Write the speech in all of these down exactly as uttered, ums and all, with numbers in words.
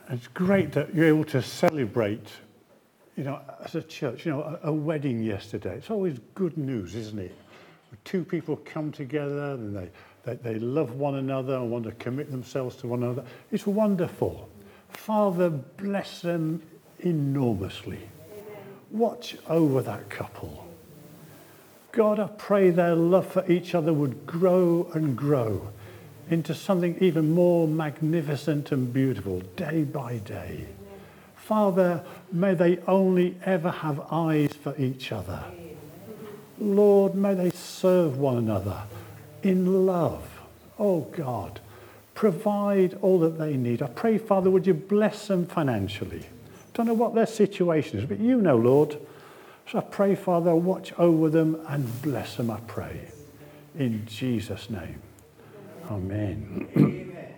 It's great that you're able to celebrate, you know, as a church, you know, a, a wedding yesterday. It's always good news, isn't it? When two people come together and they, they, they love one another and want to commit themselves to one another. It's wonderful. Father, bless them enormously. Watch over that couple. God, I pray their love for each other would grow and grow into something even more magnificent and beautiful day by day. Father, may they only ever have eyes for each other. Lord, may they serve one another in love. Oh God, provide all that they need. I pray, Father, would you bless them financially? Don't know what their situation is, but you know, Lord. So I pray, Father, watch over them and bless them, I pray. In Jesus' name. Amen. Amen.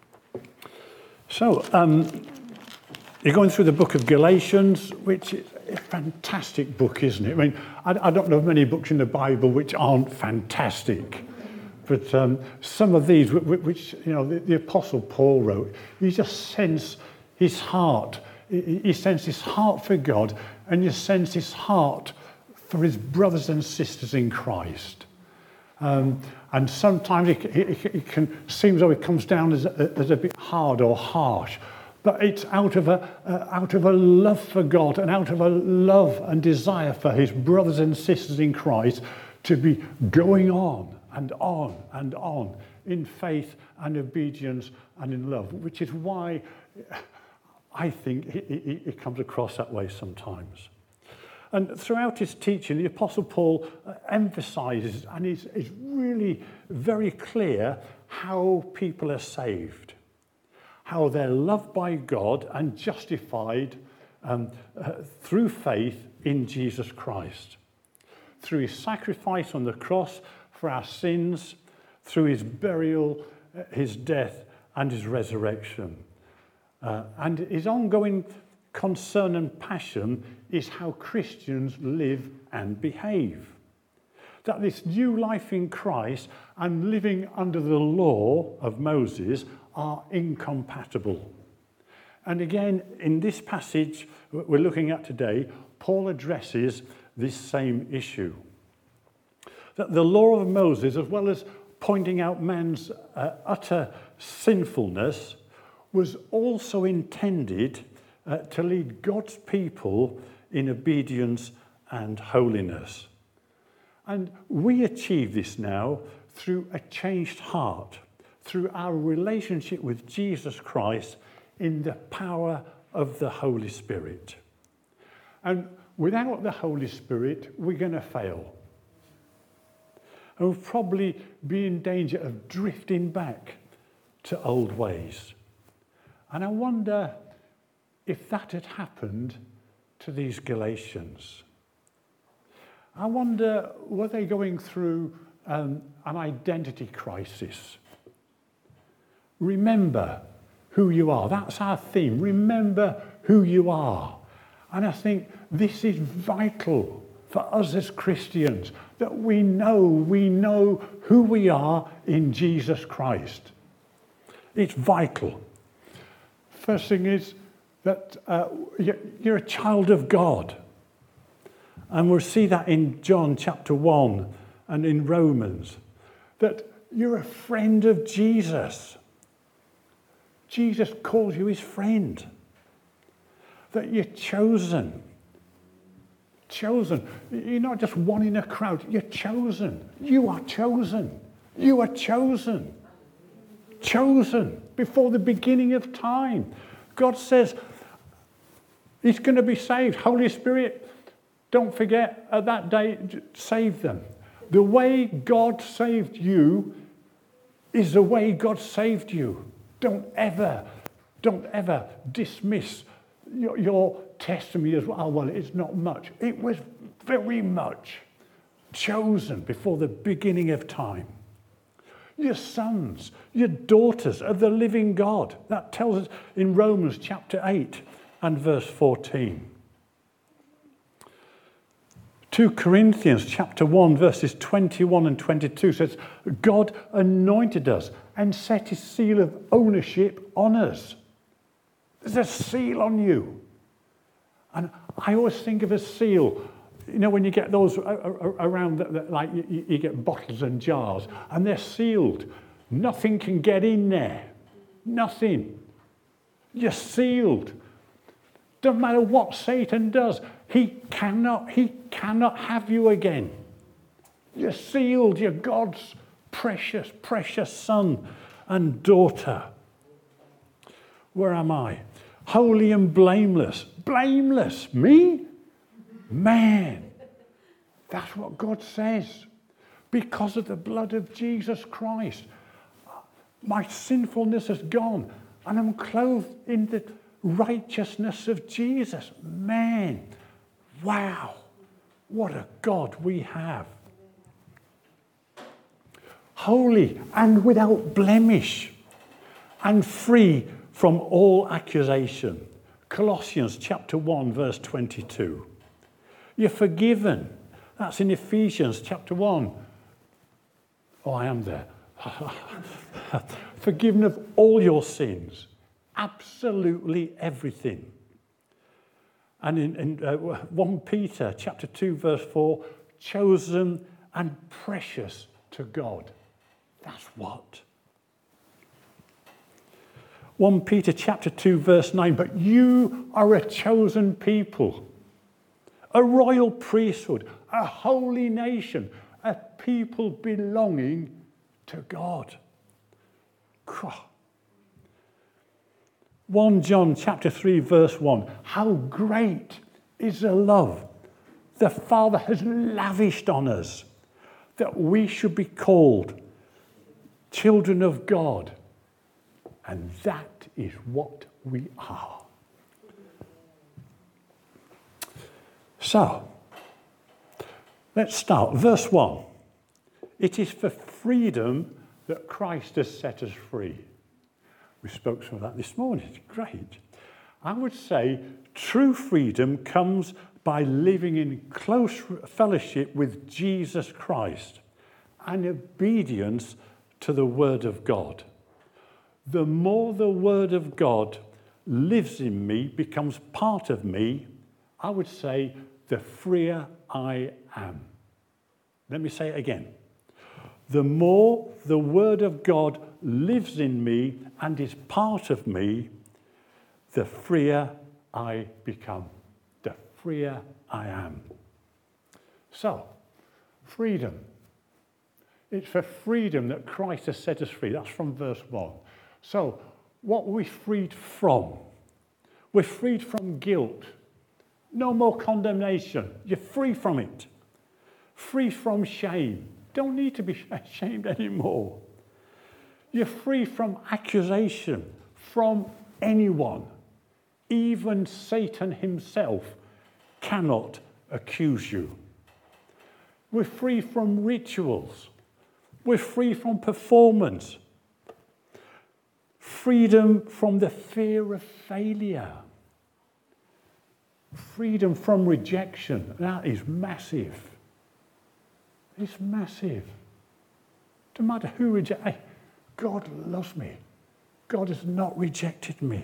So, um, you're going through the book of Galatians, which is a fantastic book, isn't it? I mean, I, I don't know of many books in the Bible which aren't fantastic. But um, some of these, which, which you know, the, the Apostle Paul wrote, you just sense his heart. You sense his heart for God, and you sense his heart for his brothers and sisters in Christ. Um, and sometimes it, it, it can seem as though it comes down as a, as a bit hard or harsh, but it's out of a uh, out of a love for God and out of a love and desire for his brothers and sisters in Christ to be going on and on and on in faith and obedience and in love, which is why I think it, it, it comes across that way sometimes. And throughout his teaching, the Apostle Paul uh, emphasizes and is, is really very clear how people are saved, how they're loved by God and justified um, uh, through faith in Jesus Christ, through his sacrifice on the cross for our sins, through his burial, uh, his death, and his resurrection. Uh, and his ongoing concern and passion is how Christians live and behave. That this new life in Christ and living under the law of Moses are incompatible. And again, in this passage we're looking at today, Paul addresses this same issue. That the law of Moses, as well as pointing out man's uh, utter sinfulness, was also intended uh, to lead God's people in obedience and holiness. And we achieve this now through a changed heart, through our relationship with Jesus Christ in the power of the Holy Spirit. And without the Holy Spirit, we're going to fail. And we'll probably be in danger of drifting back to old ways. And I wonder if that had happened to these Galatians. I wonder, were they going through um, an identity crisis? Remember who you are. That's our theme. Remember who you are. And I think this is vital for us as Christians, that we know, we know who we are in Jesus Christ. It's vital. First thing is that uh, you're a child of God. And we'll see that in John chapter one and in Romans, that you're a friend of Jesus. Jesus calls you his friend. That you're chosen. Chosen. You're not just one in a crowd. You're chosen. You are chosen. You are chosen. Chosen before the beginning of time. God says he's going to be saved. Holy Spirit, don't forget, at that day, save them. The way God saved you is the way God saved you. Don't ever, don't ever dismiss your, your testimony as well. Oh, well, it's not much. It was very much. Chosen before the beginning of time. Your sons, your daughters of the living God. That tells us in Romans chapter eight and verse fourteen. Second Corinthians chapter one verses twenty-one and twenty-two says, God anointed us and set his seal of ownership on us. There's a seal on you. And I always think of a seal, you know, when you get those around, like you get bottles and jars, and they're sealed. Nothing can get in there. Nothing. You're sealed. Doesn't matter what Satan does. He cannot, he cannot have you again. You're sealed. You're God's precious, precious son and daughter. Where am I? Holy and blameless. Blameless. Me? Man. That's what God says. Because of the blood of Jesus Christ, my sinfulness is gone, and I'm clothed in the righteousness of Jesus. Man, wow, what a God we have. Holy and without blemish, and free from all accusation. Colossians chapter one, verse twenty-two. You're forgiven. That's in Ephesians chapter one. Oh, I am there. Forgiven of all your sins. Absolutely everything. And in, in uh, First Peter chapter two, verse four, chosen and precious to God. That's what. First Peter chapter two, verse nine, but you are a chosen people, a royal priesthood, a holy nation, a people belonging to God. First John chapter three, verse one, how great is the love the Father has lavished on us, that we should be called children of God. And that is what we are. So, let's start. Verse one. It is for freedom that Christ has set us free. We spoke some of that this morning. It's great. I would say true freedom comes by living in close fellowship with Jesus Christ and obedience to the Word of God. The more the Word of God lives in me, becomes part of me, I would say the freer I am. Let me say it again. The more the Word of God lives in me and is part of me, the freer I become, the freer I am. So, freedom. It's for freedom that Christ has set us free. That's from verse one. So, what are we freed from? We're freed from guilt. No more condemnation. You're free from it. Free from shame. Don't need to be ashamed anymore. You're free from accusation from anyone. Even Satan himself cannot accuse you. We're free from rituals. We're free from performance. Freedom from the fear of failure. Freedom from rejection. That is massive. It's massive. No matter who rejects me, God loves me. God has not rejected me.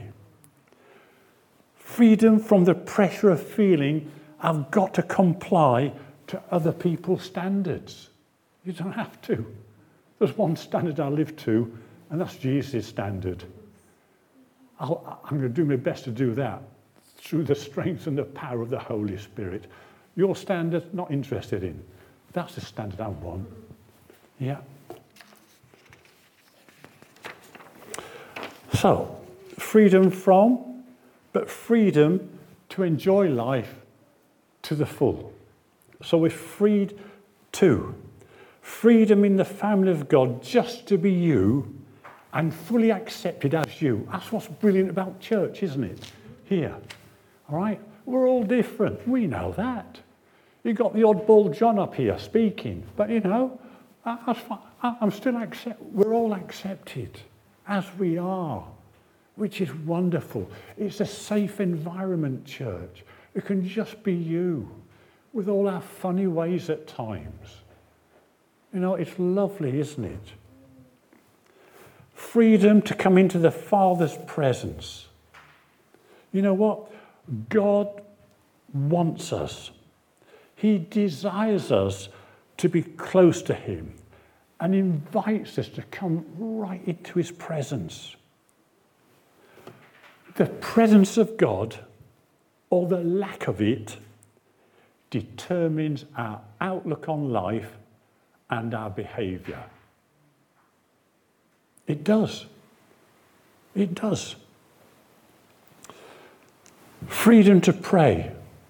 Freedom from the pressure of feeling I've got to comply to other people's standards. You don't have to. There's one standard I live to, and that's Jesus' standard. I'll, I'm going to do my best to do that through the strength and the power of the Holy Spirit. Your standard, not interested in. That's the standard I want. Yeah. So, freedom from, but freedom to enjoy life to the full. So we're freed to. Freedom in the family of God just to be you and fully accepted as you. That's what's brilliant about church, isn't it? Here. All right? We're all different. We know that. You've got the oddball John up here speaking. But, you know, I, I, I'm still accept. We're all accepted as we are, which is wonderful. It's a safe environment, church. It can just be you with all our funny ways at times. You know, it's lovely, isn't it? Freedom to come into the Father's presence. You know what? God wants us. He desires us to be close to him and invites us to come right into his presence. The presence of God, or the lack of it, determines our outlook on life and our behaviour. It does. It does. Freedom to pray,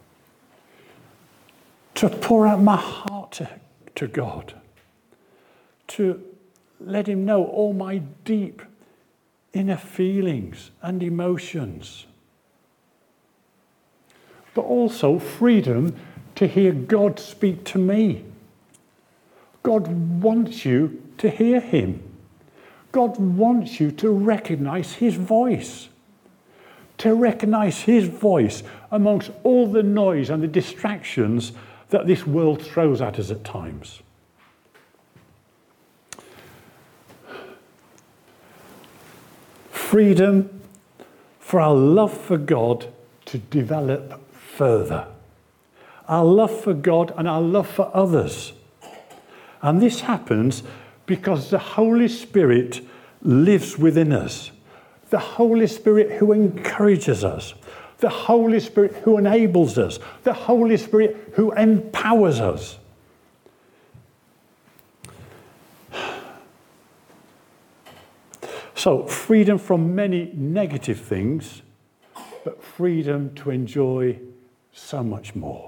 to pour out my heart to, to God, to let him know all my deep inner feelings and emotions. But also freedom to hear God speak to me. God wants you to hear him. God wants you to recognize his voice. To recognize his voice amongst all the noise and the distractions that this world throws at us at times. Freedom for our love for God to develop further. Our love for God and our love for others. And this happens because the Holy Spirit lives within us. The Holy Spirit who encourages us. The Holy Spirit who enables us. The Holy Spirit who empowers us. So, freedom from many negative things, but freedom to enjoy so much more.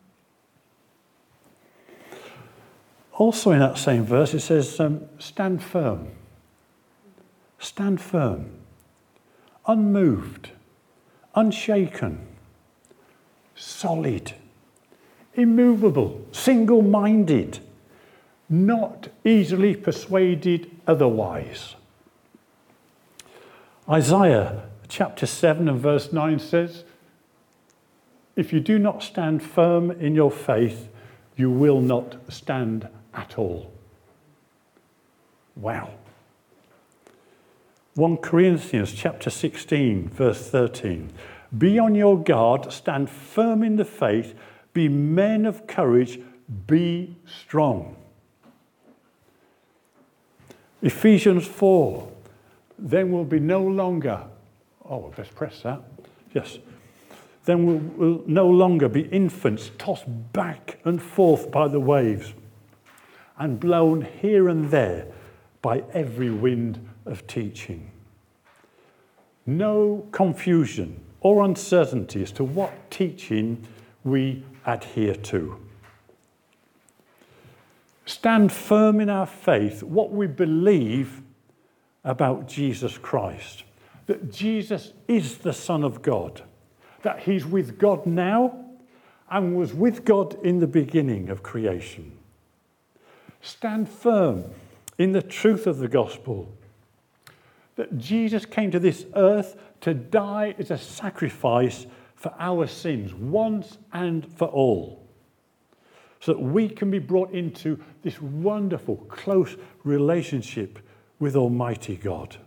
Also in that same verse, it says, um, stand firm. Stand firm. Unmoved. Unshaken. Solid. Immovable. Single-minded. Not easily persuaded otherwise. Isaiah chapter seven and verse nine says, if you do not stand firm in your faith, you will not stand at all. Wow. First Corinthians chapter sixteen, verse thirteen. Be on your guard, stand firm in the faith, be men of courage, be strong. Ephesians four. Then we'll be no longer, oh, let's press that. Yes. Then we'll, we'll no longer be infants tossed back and forth by the waves and blown here and there by every wind of teaching. No confusion or uncertainty as to what teaching we adhere to. Stand firm in our faith, what we believe about Jesus Christ. That Jesus is the Son of God. That he's with God now and was with God in the beginning of creation. Stand firm in the truth of the gospel. That Jesus came to this earth to die as a sacrifice for our sins, once and for all. So that we can be brought into this wonderful, close relationship with Almighty God.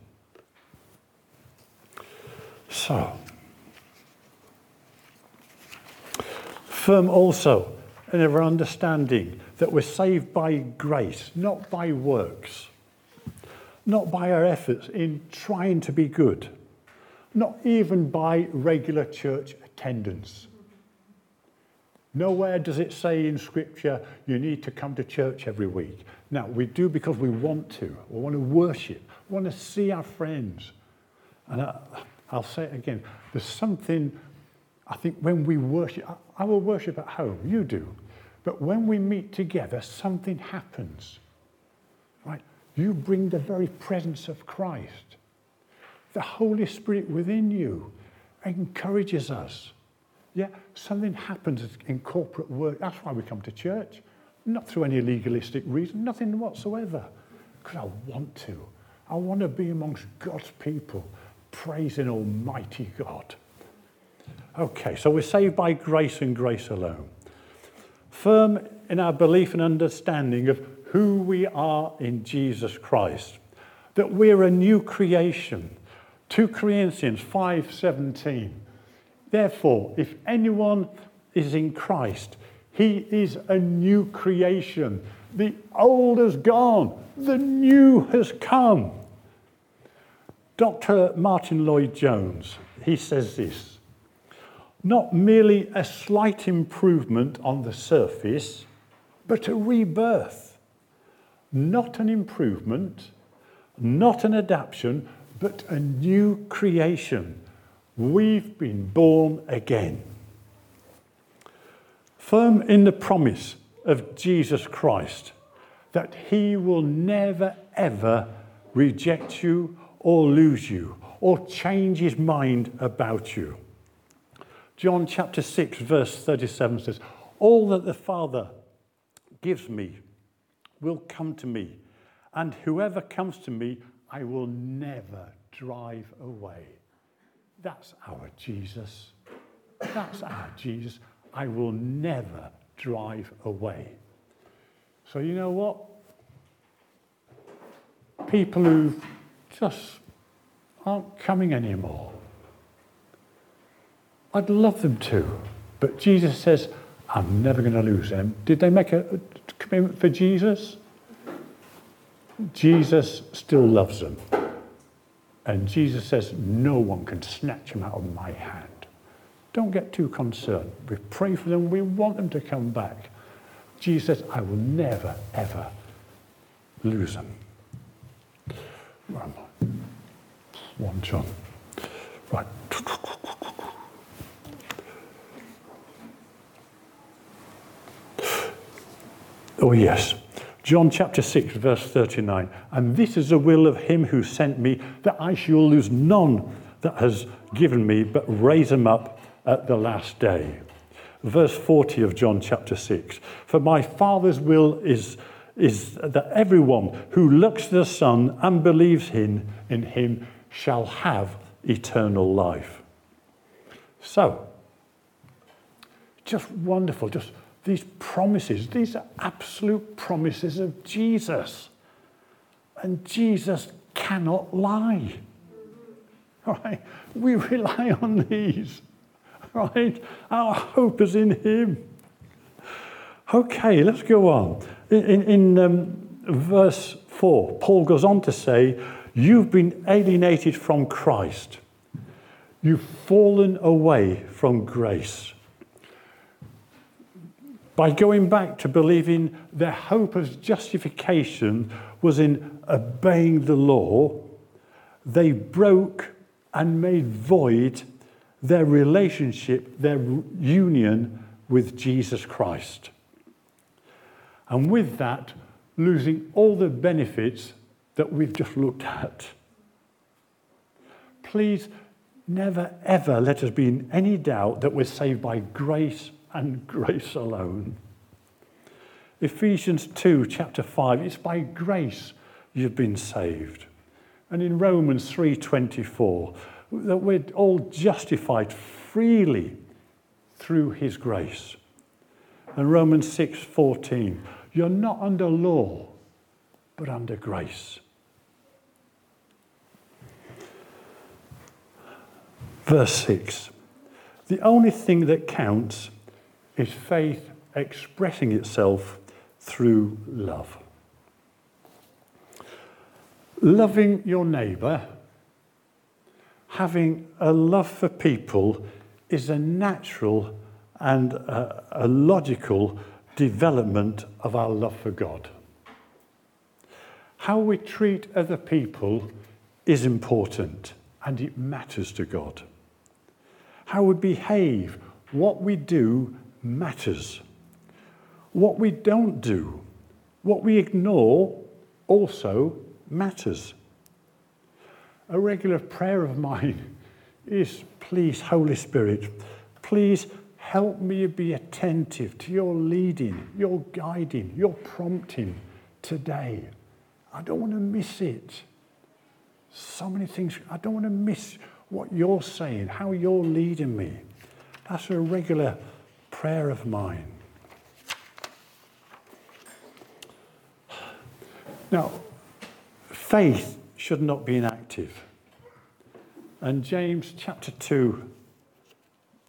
So, firm also in our understanding that we're saved by grace, not by works, not by our efforts in trying to be good, not even by regular church attendance. Nowhere does it say in Scripture you need to come to church every week. Now, we do because we want to. We want to worship. We want to see our friends. And I, I'll say it again. There's something, I think, when we worship. I, I will worship at home. You do. But when we meet together, something happens. Right? You bring the very presence of Christ. The Holy Spirit within you encourages us. Yeah, something happens in corporate work. That's why we come to church. Not through any legalistic reason, nothing whatsoever. Because I want to. I want to be amongst God's people, praising Almighty God. Okay, so we're saved by grace and grace alone. Firm in our belief and understanding of who we are in Jesus Christ. That we're a new creation. Second Corinthians five seventeen. Therefore, if anyone is in Christ, he is a new creation. The old has gone, the new has come. Doctor Martin Lloyd-Jones, he says this: not merely a slight improvement on the surface, but a rebirth. Not an improvement, not an adaptation, but a new creation. We've been born again. Firm in the promise of Jesus Christ that he will never, ever reject you or lose you or change his mind about you. John chapter six, verse thirty-seven says, all that the Father gives me will come to me, and whoever comes to me, I will never drive away. That's our Jesus. That's our Jesus. I will never drive away. So you know what? People who just aren't coming anymore, I'd love them to, but Jesus says, I'm never going to lose them. Did they make a, a commitment for Jesus? Jesus still loves them. And Jesus says, no one can snatch them out of my hand. Don't get too concerned. We pray for them. We want them to come back. Jesus says, I will never, ever lose them. Where am I? One John. Right. Oh, yes. John chapter six, verse thirty-nine. And this is the will of him who sent me, that I shall lose none that has given me, but raise them up at the last day. Verse forty of John chapter six. For my Father's will is, is that everyone who looks to the Son and believes in, in him shall have eternal life. So, just wonderful, just these promises, these are absolute promises of Jesus. And Jesus cannot lie. Right? We rely on these. Right? Our hope is in him. Okay, let's go on. In, in, in um, verse four, Paul goes on to say, you've been alienated from Christ. You've fallen away from grace. By going back to believing their hope of justification was in obeying the law, they broke and made void their relationship, their union with Jesus Christ. And with that, losing all the benefits that we've just looked at. Please never, ever let us be in any doubt that we're saved by grace and grace alone. Ephesians two, chapter five, it's by grace you've been saved. And in Romans three twenty-four, that we're all justified freely through his grace. And Romans six fourteen, you're not under law, but under grace. Verse six, the only thing that counts is faith expressing itself through love. Loving your neighbour, having a love for people, is a natural and a, a logical development of our love for God. How we treat other people is important, and it matters to God. How we behave, what we do, matters. What we don't do, what we ignore, also matters. A regular prayer of mine is, please, Holy Spirit, please help me be attentive to your leading, your guiding, your prompting today. I don't want to miss it. So many things, I don't want to miss what you're saying, how you're leading me. That's a regular prayer of mine. Now, faith should not be inactive. And James chapter two,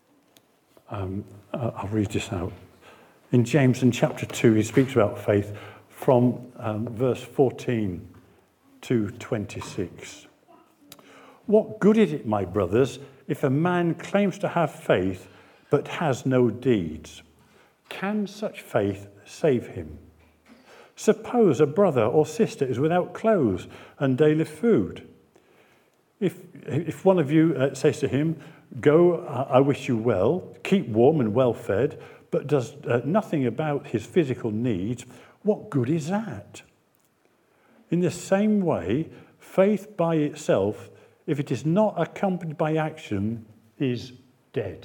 Um, I'll read this out. In James, in chapter two, he speaks about faith from um, verse fourteen to twenty-six. What good is it, my brothers, if a man claims to have faith but has no deeds? Can such faith save him? Suppose a brother or sister is without clothes and daily food. If, if one of you uh, says to him, "Go, I wish you well, keep warm and well fed," but does uh, nothing about his physical needs, what good is that? In the same way, faith by itself, if it is not accompanied by action, is dead.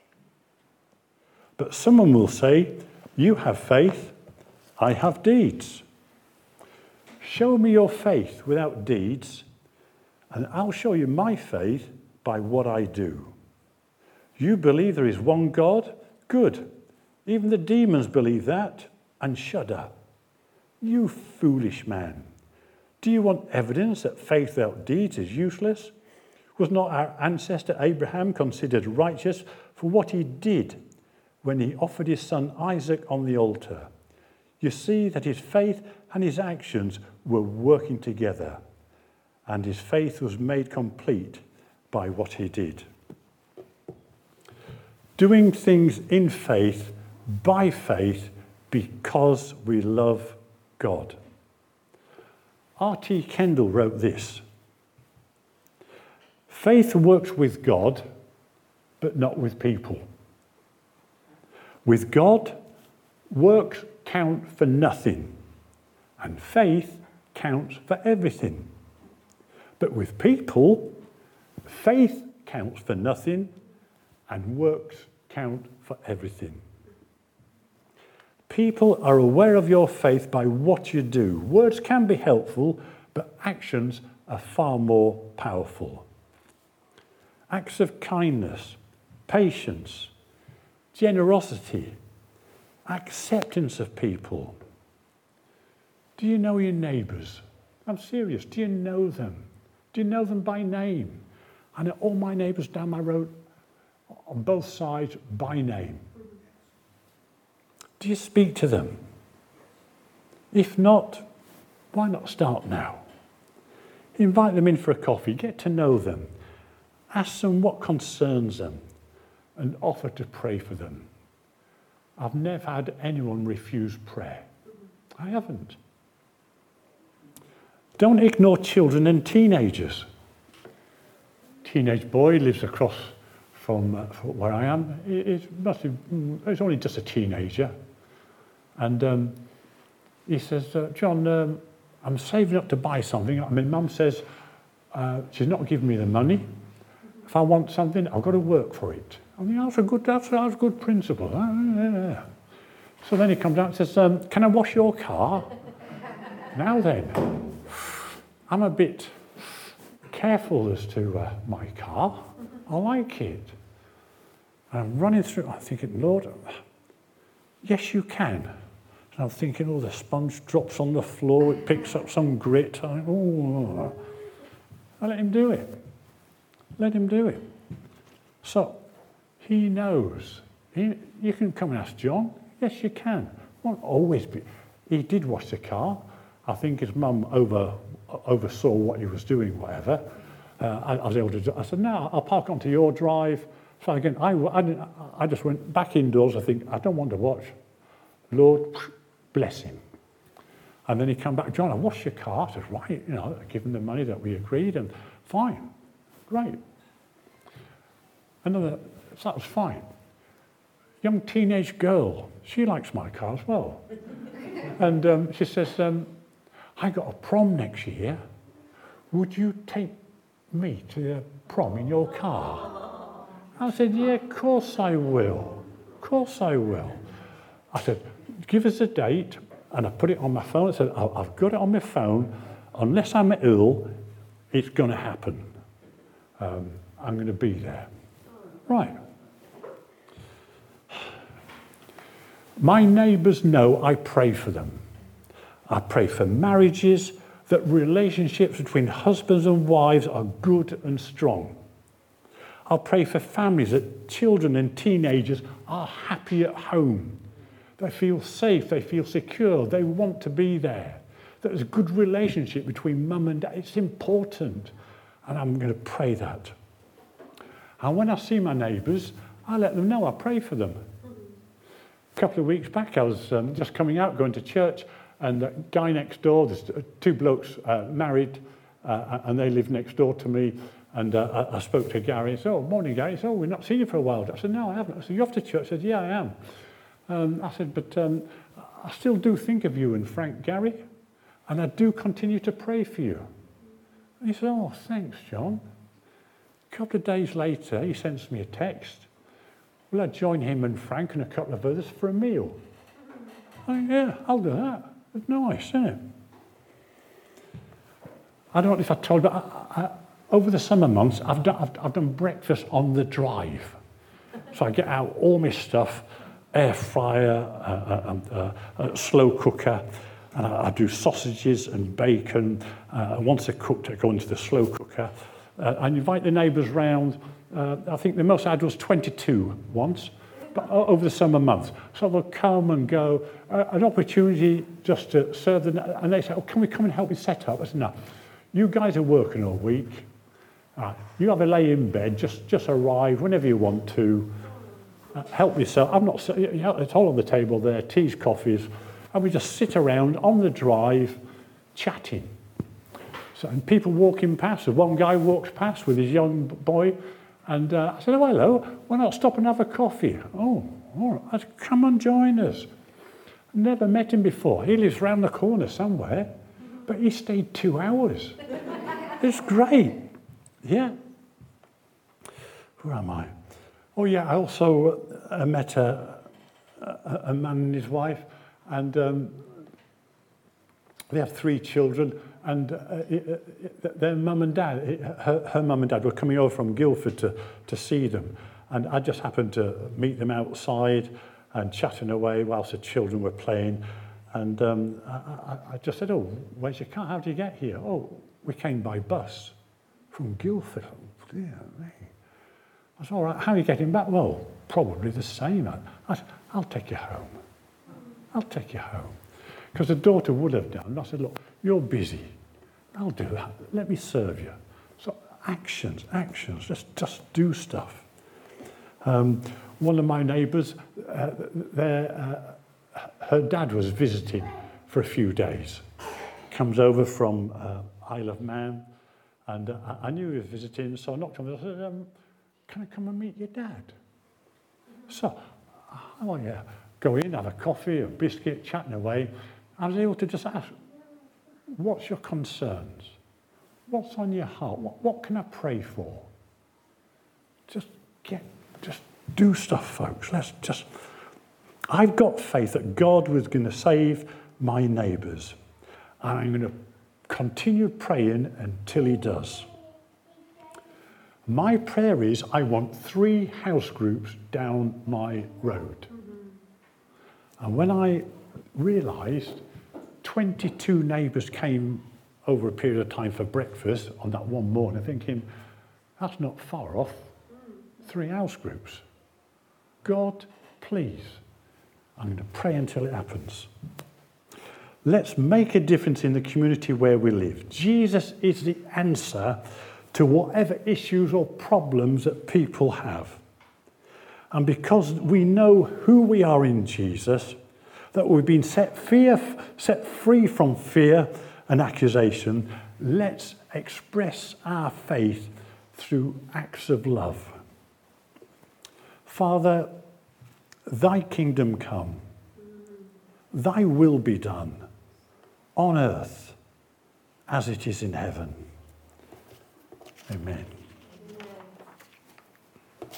But someone will say, "You have faith, I have deeds. Show me your faith without deeds, and I'll show you my faith by what I do. You believe there is one God? Good. Even the demons believe that and shudder. You foolish man. Do you want evidence that faith without deeds is useless? Was not our ancestor Abraham considered righteous for what he did when he offered his son Isaac on the altar? You see that his faith and his actions were working together, and his faith was made complete by what he did." Doing things in faith, by faith, because we love God. R T Kendall wrote this: "Faith works with God, but not with people. With God, works count for nothing, and faith counts for everything. But with people, faith counts for nothing, and works count for everything." People are aware of your faith by what you do. Words can be helpful, but actions are far more powerful. Acts of kindness, patience, generosity, acceptance of people. Do you know your neighbours? I'm serious. Do you know them? Do you know them by name? I know all my neighbours down my road on both sides by name. Do you speak to them? If not, why not start now? Invite them in for a coffee, get to know them, ask them what concerns them, and offer to pray for them. I've never had anyone refuse prayer. I haven't. Don't ignore children and teenagers. Teenage boy lives across from, uh, from where I am. He's, must have, he's only just a teenager. And um, he says, uh, "John, um, I'm saving up to buy something. I mean, Mum says uh, she's not giving me the money. If I want something, I've got to work for it." I mean, that's a good, that's, that's a good principle. Yeah. So then he comes out and says, um, "Can I wash your car?" Now then, I'm a bit careful as to uh, my car. I like it. And I'm running through, I'm thinking, "Lord, yes, you can." And I'm thinking, oh, the sponge drops on the floor, it picks up some grit. I think, oh, I let him do it. Let him do it. So he knows. He, you can come and ask John. Yes, you can. Won't always be. He did wash the car. I think his mum over oversaw what he was doing, whatever. Uh, I, I was able to do, I said, "No, I'll park onto your drive." So again, I, I, didn't, I just went back indoors. I think, I don't want to watch. Lord, bless him. And then he come back, "John, I washed your car." I said, "Right," you know, give him the money that we agreed, and fine, great. Another, so that was fine. Young teenage girl, she likes my car as well. And um, she says, um, "I got a prom next year. Would you take me to the prom in your car?" I said, "Yeah, of course I will. Of course I will." I said, "Give us a date." And I put it on my phone. I said, "I've got it on my phone. Unless I'm ill, it's going to happen. Um, I'm going to be there." Right. My neighbours know I pray for them. I pray for marriages, that relationships between husbands and wives are good and strong. I'll pray for families that children and teenagers are happy at home. They feel safe, they feel secure, they want to be there. There's a good relationship between mum and dad. It's important. And I'm going to pray that. And when I see my neighbours, I let them know, I pray for them. A couple of weeks back, I was um, just coming out, going to church, and the guy next door, there's two blokes uh, married, uh, and they live next door to me. And uh, I, I spoke to Gary. He said, oh, morning, Gary. He said, oh, we've not seen you for a while. I said, no, I haven't. I said, you off to church? I said, yeah, I am. Um, I said, but um, I still do think of you and Frank, Gary, and I do continue to pray for you. And he said, oh, thanks, John. A couple of days later, he sends me a text. Will I join him and Frank and a couple of others for a meal? I said, yeah, I'll do that. It's nice, isn't it? I don't know if I told you, but I, I, over the summer months, I've done, I've, I've done breakfast on the drive. So I get out all my stuff, air fryer, uh, uh, uh, uh, slow cooker, and I, I do sausages and bacon. Uh, once they're cooked, I go into the slow cooker. Uh, I invite the neighbours round. Uh, I think the most I had was twenty-two once, but over the summer months. So they'll come and go. Uh, an opportunity just to serve them. And they say, oh, can we come and help you set up? I said, no. You guys are working all week. Uh, you have a lay in bed, just, just arrive whenever you want to. Uh, help yourself. I'm not, you know, it's all on the table there, teas, coffees, and we just sit around on the drive chatting. So, and people walking past. So one guy walks past with his young boy, and uh, I said, oh, hello, why not stop and have a coffee? Oh, all right. I said, come and join us. Never met him before. He lives round the corner somewhere, but he stayed two hours. It's great. Yeah. Where am I? Oh, yeah, I also uh, met a, a, a man and his wife, and um, they have three children, and uh, it, it, their mum and dad, it, her, her mum and dad were coming over from Guildford to, to see them, and I just happened to meet them outside and chatting away whilst the children were playing, and um, I, I, I just said, oh, where's your car? How did you get here? Oh, we came by bus from Guildford. Oh, dear me. I said, all right, how are you getting back? Well, probably the same. I said, I'll take you home. I'll take you home. Because the daughter would have done. I said, look, you're busy. I'll do that. Let me serve you. So actions, actions, just, just do stuff. Um, one of my neighbours, uh, their, uh, her dad was visiting for a few days. Comes over from uh, Isle of Man, and uh, I knew he was visiting, so I knocked on the door. I said, um, can I come and meet your dad? So, oh yeah, go in, have a coffee, a biscuit, chatting away. I was able to just ask, what's your concerns? What's on your heart? What, what can I pray for? Just get, just do stuff, folks. Let's just, I've got faith that God was going to save my neighbours. And I'm going to continue praying until he does. My prayer is I want three house groups down my road. Mm-hmm. And when I realised twenty-two neighbours came over a period of time for breakfast on that one morning, thinking, that's not far off. Three house groups. God, please, I'm going to pray until it happens. Let's make a difference in the community where we live. Jesus is the answer to whatever issues or problems that people have. And because we know who we are in Jesus, that we've been set, fear, set free from fear and accusation, let's express our faith through acts of love. Father, thy kingdom come, thy will be done on earth as it is in heaven. Amen.